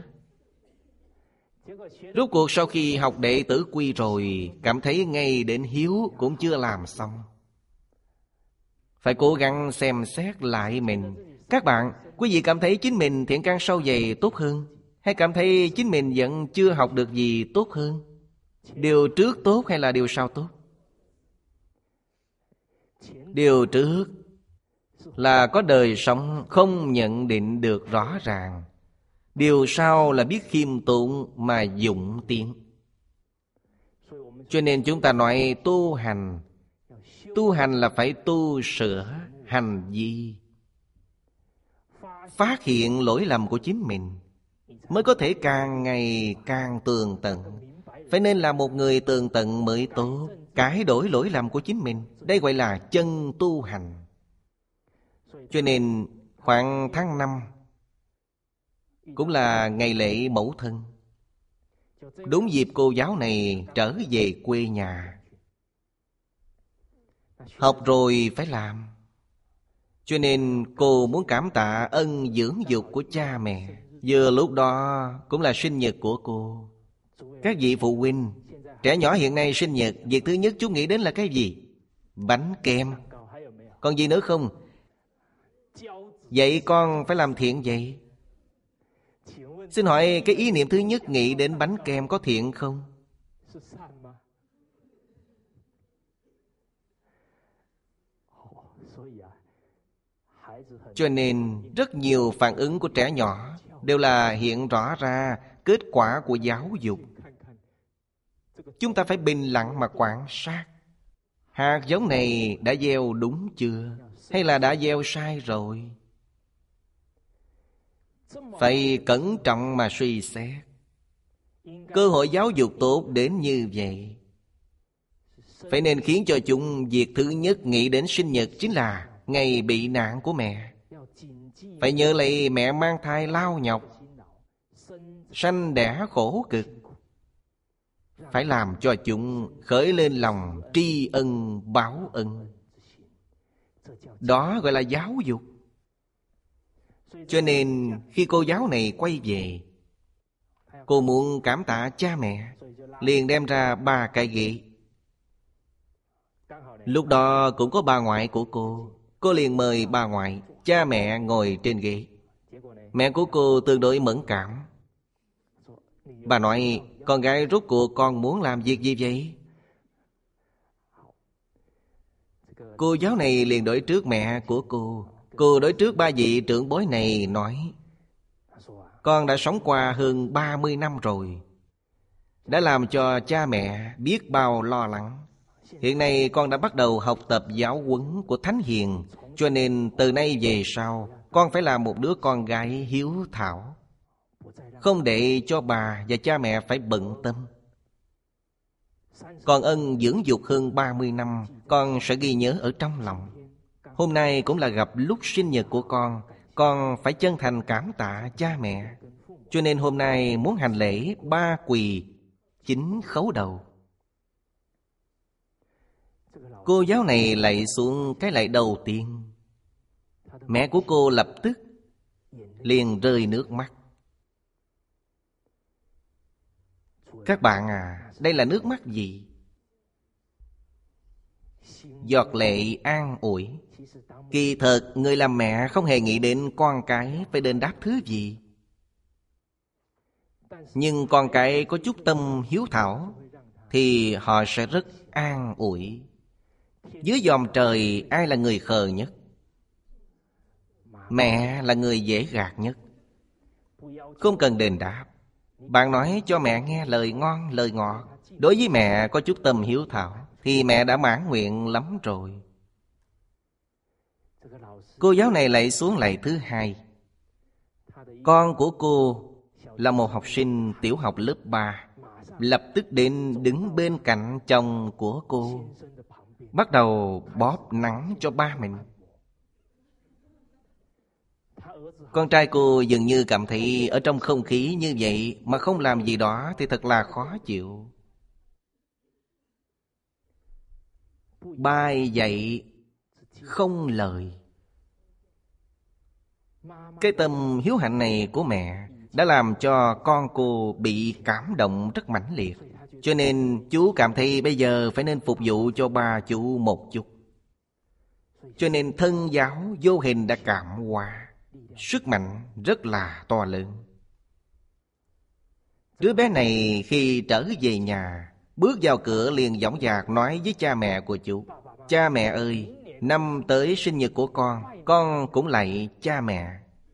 Rốt cuộc sau khi học đệ tử quy rồi, cảm thấy ngay đến hiếu cũng chưa làm xong. Phải cố gắng xem xét lại mình. Các bạn, quý vị cảm thấy chính mình thiện căn sâu dày tốt hơn, hay cảm thấy chính mình vẫn chưa học được gì tốt hơn? Điều trước tốt hay là điều sau tốt? Điều trước là có đời sống không nhận định được rõ ràng. Điều sau là biết khiêm tốn mà dụng tiến. Cho nên chúng ta nói tu hành. Tu hành là phải tu sửa hành vi, phát hiện lỗi lầm của chính mình, mới có thể càng ngày càng tường tận. Phải nên là một người tường tận mới tốt, cải đổi lỗi lầm của chính mình. Đây gọi là chân tu hành. Cho nên khoảng tháng năm cũng là ngày lễ mẫu thân. Đúng dịp cô giáo này trở về quê nhà. Học rồi phải làm. Cho nên cô muốn cảm tạ ân dưỡng dục của cha mẹ. Vừa lúc đó cũng là sinh nhật của cô. Các vị phụ huynh, trẻ nhỏ hiện nay sinh nhật, việc thứ nhất chú nghĩ đến là cái gì? Bánh kem. Còn gì nữa không? Vậy con phải làm thiện vậy. Xin hỏi cái ý niệm thứ nhất nghĩ đến bánh kem có thiện không? Cho nên rất nhiều phản ứng của trẻ nhỏ đều là hiện rõ ra kết quả của giáo dục. Chúng ta phải bình lặng mà quan sát. Hạt giống này đã gieo đúng chưa? Hay là đã gieo sai rồi? Phải cẩn trọng mà suy xét. Cơ hội giáo dục tốt đến như vậy, phải nên khiến cho chúng việc thứ nhất nghĩ đến sinh nhật chính là ngày bị nạn của mẹ. Phải nhớ lấy mẹ mang thai lao nhọc, sanh đẻ khổ cực. Phải làm cho chúng khởi lên lòng tri ân báo ân. Đó gọi là giáo dục. Cho nên khi cô giáo này quay về, cô muốn cảm tạ cha mẹ, liền đem ra ba cái ghế. Lúc đó cũng có bà ngoại của cô. Cô liền mời bà ngoại, cha mẹ ngồi trên ghế. Mẹ của cô tương đối mẫn cảm. Bà nói, con gái rốt cuộc con muốn làm việc gì vậy? Cô giáo này liền đối trước mẹ của cô. Cô đối trước ba vị trưởng bối này nói, con đã sống qua hơn ba mươi năm rồi, đã làm cho cha mẹ biết bao lo lắng. Hiện nay con đã bắt đầu học tập giáo huấn của Thánh Hiền, cho nên từ nay về sau con phải là một đứa con gái hiếu thảo, không để cho bà và cha mẹ phải bận tâm. Con ân dưỡng dục hơn ba mươi năm, con sẽ ghi nhớ ở trong lòng. Hôm nay cũng là gặp lúc sinh nhật của con, con phải chân thành cảm tạ cha mẹ. Cho nên hôm nay muốn hành lễ ba quỳ chín khấu đầu. Cô giáo này lạy xuống cái lạy đầu tiên. Mẹ của cô lập tức liền rơi nước mắt. Các bạn à, đây là nước mắt gì? Giọt lệ an ủi. Kỳ thật người làm mẹ không hề nghĩ đến con cái phải đền đáp thứ gì. Nhưng con cái có chút tâm hiếu thảo thì họ sẽ rất an ủi. Dưới dòm trời ai là người khờ nhất? Mẹ là người dễ gạt nhất. Không cần đền đáp. Bạn nói cho mẹ nghe lời ngon lời ngọt, đối với mẹ có chút tâm hiếu thảo thì mẹ đã mãn nguyện lắm rồi. Cô giáo này lại xuống lạy thứ hai. Con của cô là một học sinh tiểu học lớp ba, lập tức đến đứng bên cạnh chồng của cô, bắt đầu bóp nắng cho ba mình. Con trai cô dường như cảm thấy ở trong không khí như vậy mà không làm gì đó thì thật là khó chịu. Bài dạy không lời. Cái tâm hiếu hạnh này của mẹ đã làm cho con cô bị cảm động rất mãnh liệt. Cho nên chú cảm thấy bây giờ phải nên phục vụ cho ba chú một chút. Cho nên thân giáo vô hình đã cảm hóa, sức mạnh rất là to lớn. Đứa bé này khi trở về nhà, bước vào cửa liền dõng dạc nói với cha mẹ của chú: cha mẹ ơi, năm tới sinh nhật của con, con cũng lạy cha mẹ.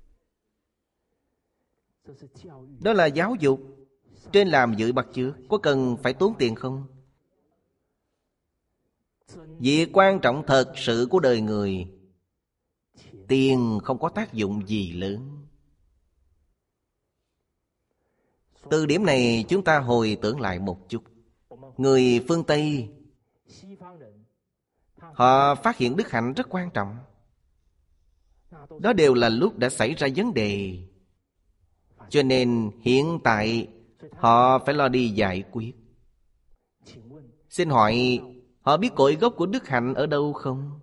Đó là giáo dục. Trên làm dưới bắt chước, có cần phải tốn tiền không? Việc quan trọng thật sự của đời người, tiền không có tác dụng gì lớn. Từ điểm này chúng ta hồi tưởng lại một chút. Người phương Tây, họ phát hiện đức hạnh rất quan trọng. Đó đều là lúc đã xảy ra vấn đề. Cho nên hiện tại họ phải lo đi giải quyết. Xin hỏi, họ biết cội gốc của đức hạnh ở đâu không?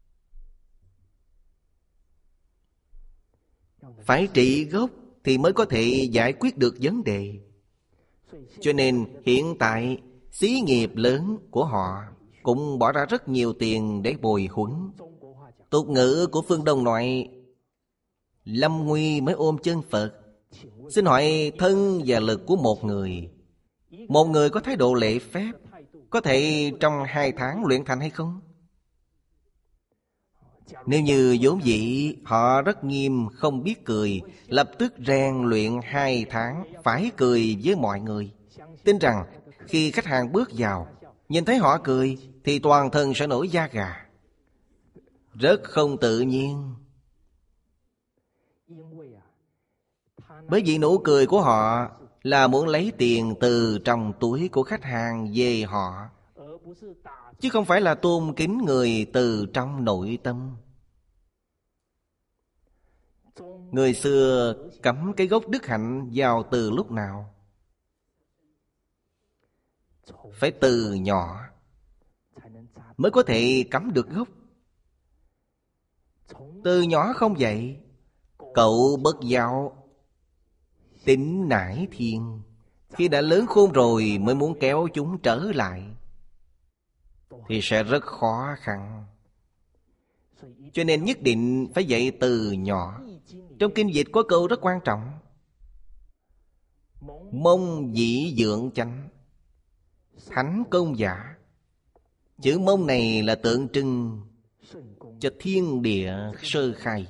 Phải trị gốc thì mới có thể giải quyết được vấn đề. Cho nên hiện tại xí nghiệp lớn của họ cũng bỏ ra rất nhiều tiền để bồi huấn. Tục ngữ của phương Đông nói lâm nguy mới ôm chân Phật. Xin hỏi thân và lực của một người, một người có thái độ lễ phép, có thể trong hai tháng luyện thành hay không? Nếu như vốn dĩ họ rất nghiêm, không biết cười, lập tức rèn luyện hai tháng phải cười với mọi người. Tin rằng khi khách hàng bước vào, nhìn thấy họ cười thì toàn thân sẽ nổi da gà. Rất không tự nhiên. Bởi vì nụ cười của họ là muốn lấy tiền từ trong túi của khách hàng về họ, chứ không phải là tôn kính người từ trong nội tâm. Người xưa cắm cái gốc đức hạnh vào từ lúc nào? Phải từ nhỏ mới có thể cắm được gốc. Từ nhỏ không vậy, cậu bất giáo tính nải thiên. Khi đã lớn khôn rồi mới muốn kéo chúng trở lại thì sẽ rất khó khăn. Cho nên nhất định phải dạy từ nhỏ. Trong kinh dịch có câu rất quan trọng: mông dĩ dưỡng chánh, thánh công giả. Chữ mông này là tượng trưng cho thiên địa sơ khai.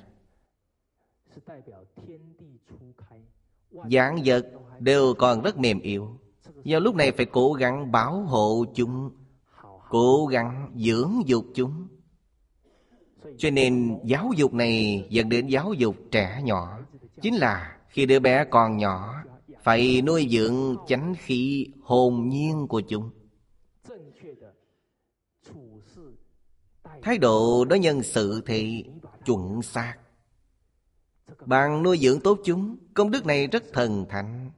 Vạn vật đều còn rất mềm yếu. Vào lúc này phải cố gắng bảo hộ chúng, cố gắng dưỡng dục chúng. Cho nên giáo dục này dẫn đến giáo dục trẻ nhỏ. Chính là khi đứa bé còn nhỏ, phải nuôi dưỡng chánh khí hồn nhiên của chúng. Thái độ đối nhân xử thì chuẩn xác. Bạn nuôi dưỡng tốt chúng, công đức này rất thần thánh.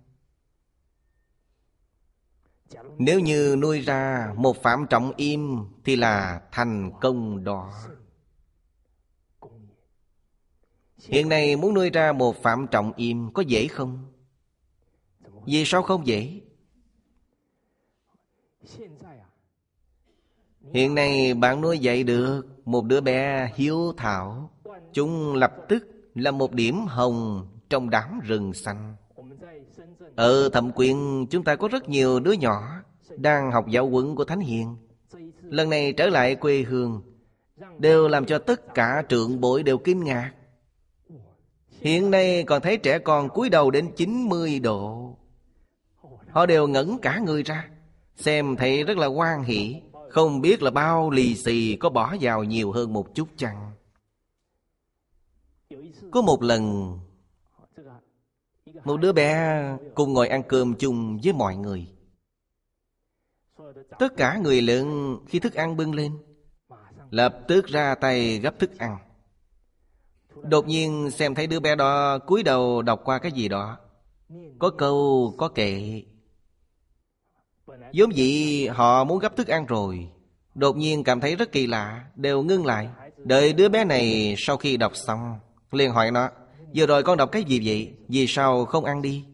Nếu như nuôi ra một Phạm Trọng Im thì là thành công đó. Hiện nay muốn nuôi ra một Phạm Trọng Im có dễ không? Vì sao không dễ? Hiện nay bạn nuôi dạy được một đứa bé hiếu thảo, chúng lập tức là một điểm hồng trong đám rừng xanh. Ở Thẩm Quyện chúng ta có rất nhiều đứa nhỏ đang học giáo huấn của Thánh Hiền. Lần này trở lại quê hương, đều làm cho tất cả trưởng bối đều kinh ngạc. Hiện nay còn thấy trẻ con cúi đầu đến chín mươi độ. Họ đều ngẩn cả người ra, xem thấy rất là hoan hỷ. Không biết là bao lì xì có bỏ vào nhiều hơn một chút chăng. Có một lần, một đứa bé cùng ngồi ăn cơm chung với mọi người. Tất cả người lớn khi thức ăn bưng lên, lập tức ra tay gắp thức ăn. Đột nhiên xem thấy đứa bé đó cúi đầu đọc qua cái gì đó, có câu có kệ. Vốn dĩ họ muốn gắp thức ăn rồi, đột nhiên cảm thấy rất kỳ lạ, đều ngưng lại. Đợi đứa bé này sau khi đọc xong, liền hỏi nó: vừa rồi con đọc cái gì vậy? Vì sao không ăn đi?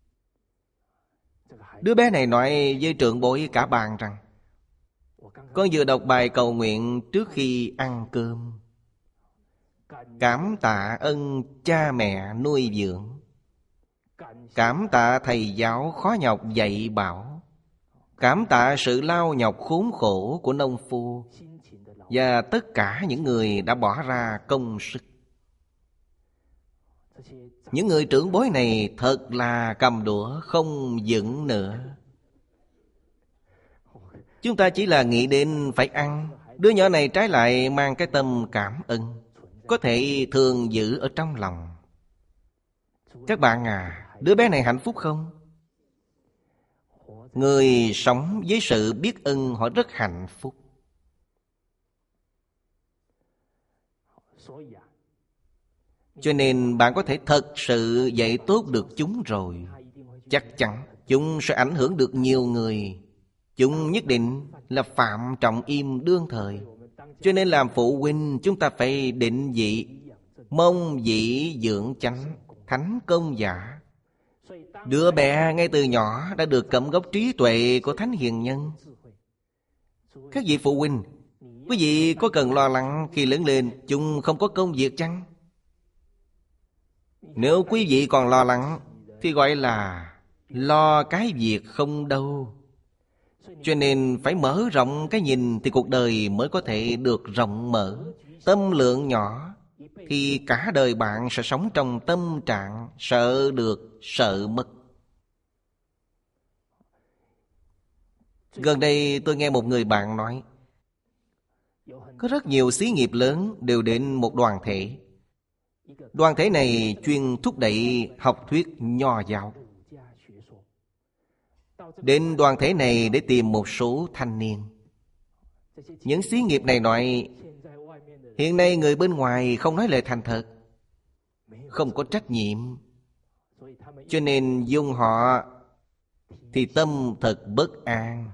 Đứa bé này nói với trưởng bối cả bàn rằng: con vừa đọc bài cầu nguyện trước khi ăn cơm. Cảm tạ ân cha mẹ nuôi dưỡng, cảm tạ thầy giáo khó nhọc dạy bảo, cảm tạ sự lao nhọc khốn khổ của nông phu và tất cả những người đã bỏ ra công sức. Những người trưởng bối này thật là cầm đũa không vững nữa. Chúng ta chỉ là nghĩ đến phải ăn, đứa nhỏ này trái lại mang cái tâm cảm ơn, có thể thường giữ ở trong lòng. Các bạn à, đứa bé này hạnh phúc không? Người sống với sự biết ơn họ rất hạnh phúc. Cho nên bạn có thể thật sự dạy tốt được chúng rồi, chắc chắn chúng sẽ ảnh hưởng được nhiều người. Chúng nhất định là Phạm Trọng Im đương thời. Cho nên làm phụ huynh chúng ta phải định vị mông dĩ dưỡng chánh, thánh công giả. Đứa bé ngay từ nhỏ đã được cẩm gốc trí tuệ của Thánh Hiền Nhân. Các vị phụ huynh, quý vị có cần lo lắng khi lớn lên chúng không có công việc chăng? Nếu quý vị còn lo lắng thì gọi là lo cái việc không đâu. Cho nên phải mở rộng cái nhìn thì cuộc đời mới có thể được rộng mở. Tâm lượng nhỏ thì cả đời bạn sẽ sống trong tâm trạng sợ được, sợ mất. Gần đây tôi nghe một người bạn nói, có rất nhiều xí nghiệp lớn đều đến một đoàn thể. Đoàn thể này chuyên thúc đẩy học thuyết nho giáo. Đến đoàn thể này để tìm một số thanh niên. Những xí nghiệp này nói, hiện nay người bên ngoài không nói lời thành thật, không có trách nhiệm, cho nên dùng họ thì tâm thật bất an.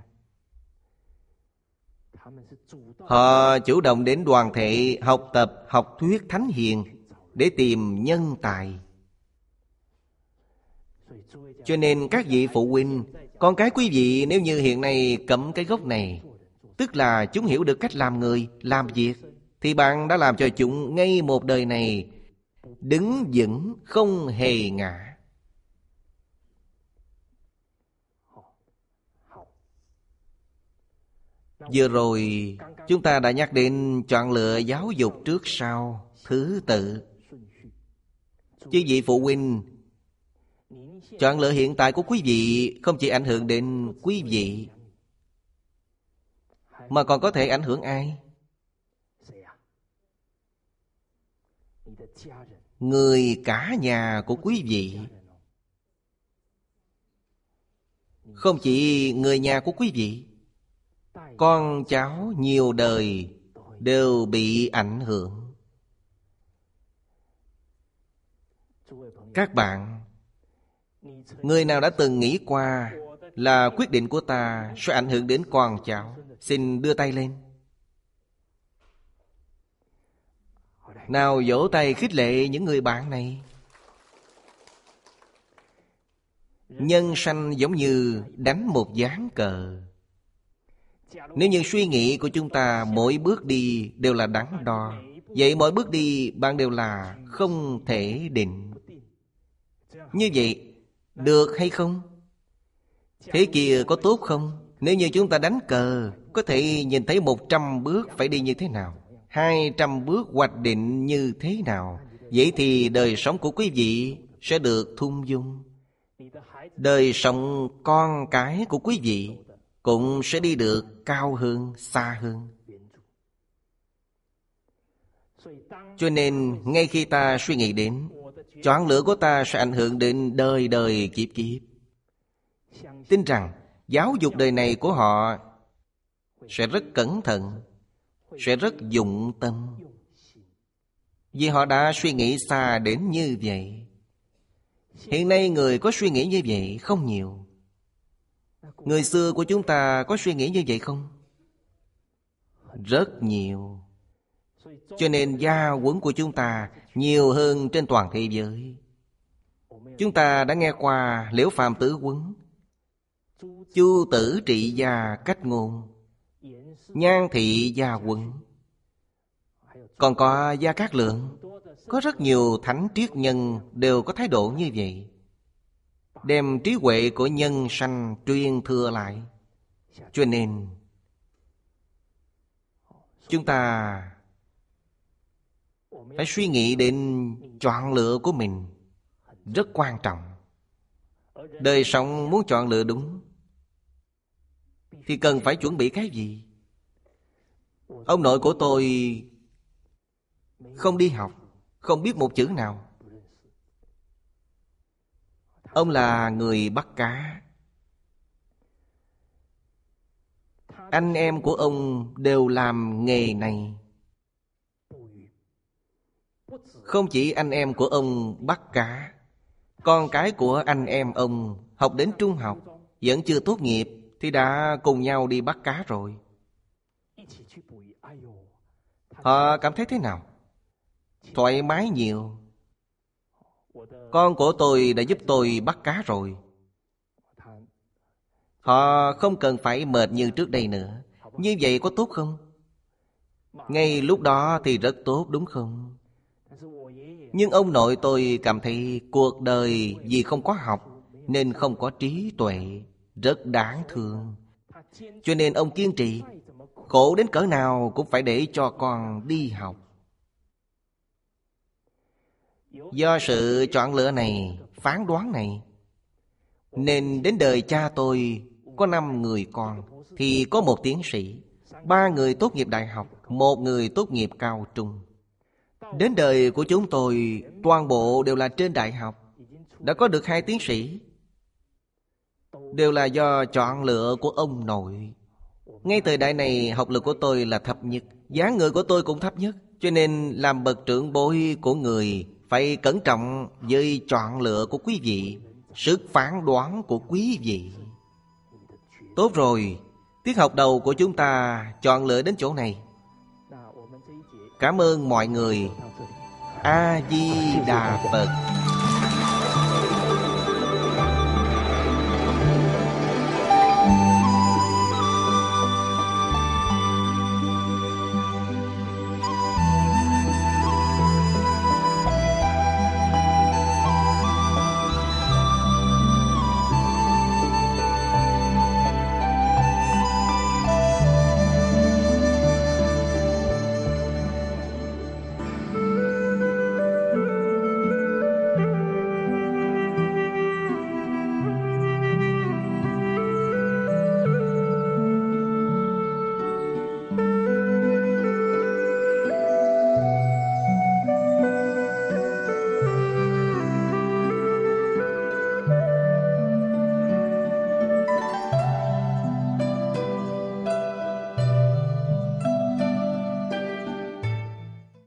Họ chủ động đến đoàn thể học tập học thuyết Thánh Hiền để tìm nhân tài. Cho nên các vị phụ huynh, con cái quý vị nếu như hiện nay cắm cái gốc này, tức là chúng hiểu được cách làm người, làm việc, thì bạn đã làm cho chúng ngay một đời này đứng vững không hề ngã. Vừa rồi chúng ta đã nhắc đến chọn lựa giáo dục trước sau, thứ tự. Chứ vị phụ huynh, chọn lựa hiện tại của quý vị không chỉ ảnh hưởng đến quý vị, mà còn có thể ảnh hưởng ai? Người cả nhà của quý vị. Không chỉ người nhà của quý vị, con cháu nhiều đời đều bị ảnh hưởng. Các bạn, người nào đã từng nghĩ qua là quyết định của ta sẽ ảnh hưởng đến con cháu? Xin đưa tay lên. Nào vỗ tay khích lệ những người bạn này. Nhân sanh giống như đánh một ván cờ. Nếu như suy nghĩ của chúng ta mỗi bước đi đều là đắn đo, vậy mỗi bước đi bạn đều là không thể định. Như vậy được hay không? Thế kia có tốt không? Nếu như chúng ta đánh cờ, có thể nhìn thấy một trăm bước phải đi như thế nào, hai trăm bước hoạch định như thế nào. Vậy thì đời sống của quý vị sẽ được thung dung. Đời sống con cái của quý vị cũng sẽ đi được cao hơn, xa hơn. Cho nên ngay khi ta suy nghĩ đến chọn lựa của ta sẽ ảnh hưởng đến đời đời kiếp kiếp, tin rằng giáo dục đời này của họ sẽ rất cẩn thận, sẽ rất dụng tâm, vì họ đã suy nghĩ xa đến như vậy. Hiện nay người có suy nghĩ như vậy không nhiều. Người xưa của chúng ta có suy nghĩ như vậy không? Rất nhiều. Cho nên gia huấn của chúng ta nhiều hơn trên toàn thế giới. Chúng ta đã nghe qua Liễu Phàm Tử Huấn, Chu Tử Trị Gia Cách Ngôn, Nhan Thị Gia Huấn, còn có Gia Cát Lượng. Có rất nhiều thánh triết nhân đều có thái độ như vậy, đem trí huệ của nhân sanh truyền thừa lại. Cho nên chúng ta phải suy nghĩ đến chọn lựa của mình rất quan trọng. Đời sống muốn chọn lựa đúng thì cần phải chuẩn bị cái gì? Ông nội của tôi không đi học, không biết một chữ nào. Ông là người bắt cá. Anh em của ông đều làm nghề này. Không chỉ anh em của ông bắt cá, con cái của anh em ông học đến trung học, vẫn chưa tốt nghiệp thì đã cùng nhau đi bắt cá rồi. Họ cảm thấy thế nào? Thoải mái nhiều. Con của tôi đã giúp tôi bắt cá rồi. Họ không cần phải mệt như trước đây nữa. Như vậy có tốt không? Ngay lúc đó thì rất tốt đúng không? Nhưng ông nội tôi cảm thấy cuộc đời vì không có học nên không có trí tuệ, rất đáng thương. Cho nên ông kiên trì, khổ đến cỡ nào cũng phải để cho con đi học. Do sự chọn lựa này, phán đoán này, nên đến đời cha tôi có năm người con thì có một tiến sĩ, ba người tốt nghiệp đại học, một người tốt nghiệp cao trung. Đến đời của chúng tôi toàn bộ đều là trên đại học, đã có được hai tiến sĩ. Đều là do chọn lựa của ông nội. Ngay thời đại này học lực của tôi là thấp nhất, dáng người của tôi cũng thấp nhất. Cho nên làm bậc trưởng bối của người phải cẩn trọng với chọn lựa của quý vị, sức phán đoán của quý vị. Tốt rồi, tiết học đầu của chúng ta chọn lựa đến chỗ này. Cảm ơn mọi người. A Di Đà Phật.